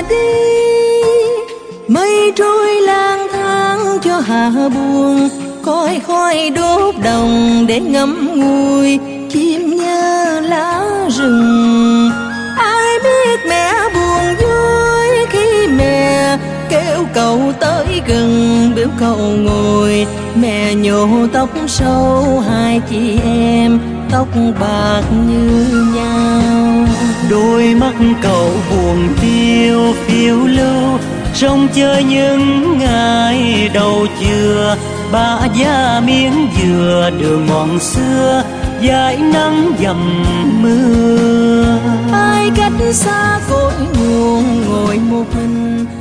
đi. Mây trôi lang thang cho hạ buồn, khói khói đốt đồng để ngắm ngùi chim nhớ lá rừng. Ai biết mẹ buồn vui khi mẹ kêu cậu tới gần, biểu cậu ngồi. Mẹ nhổ tóc sâu hai chị em, tóc bạc như nhau. Đôi mắt cậu buồn tiêu phiêu lưu, rong chơi những ngày đầu trưa. Ba giá miếng dừa đường mòn xưa, dải nắng dầm mưa. Ai cách xa cội nguồn ngồi một mình,